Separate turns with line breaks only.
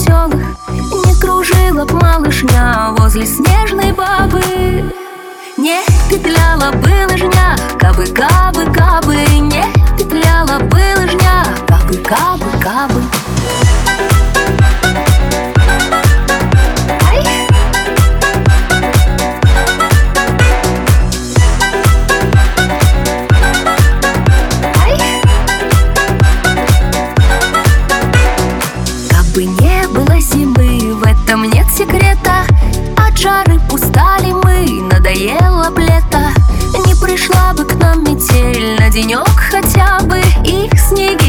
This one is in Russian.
веселых не кружила б малышня возле снежной бабы. Не петляла бы лыжня, кабы, кабы, кабы. Не петляла бы лыжня, кабы, кабы, кабы. Кабы не было зимы, в этом нет секрета. От жары устали мы, надоело б лето. Не пришла бы к нам метель на денек хотя бы, и снеги